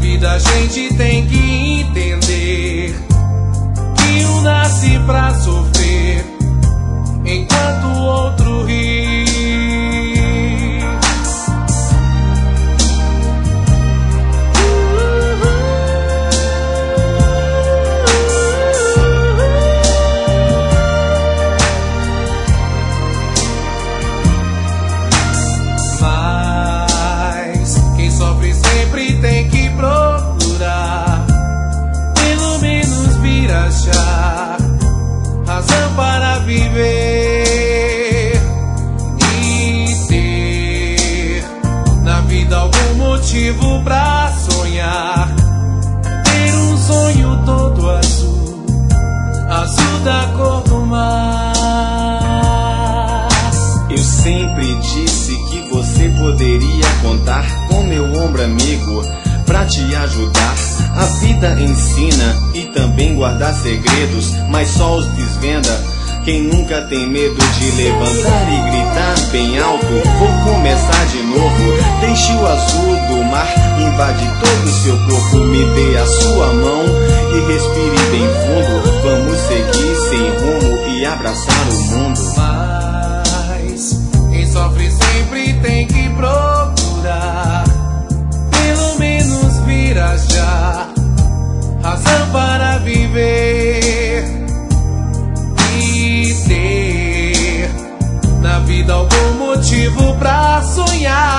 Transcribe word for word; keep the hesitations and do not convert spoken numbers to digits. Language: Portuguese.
vida a gente tem que entender que um nasce pra sofrer enquanto o outro ri. Mas quem sofre sempre tem que procurar pelo menos vir achar razão para viver e ter na vida algum motivo pra sonhar. Ter um sonho todo azul, azul da cor do mar. Eu sempre disse que você poderia contar com meu ombro amigo pra te ajudar. A vida ensina e também guardar segredos, mas só os desvenda quem nunca tem medo de levantar e gritar bem alto. Vou começar de novo. Deixe o azul do mar invade todo o seu corpo. Me dê a sua mão e respire bem fundo. Vamos seguir sem rumo e abraçar o mundo. Mas quem sofre sempre tem que procurar pelo menos vir achar razão para viver e ter na vida algum motivo pra sonhar.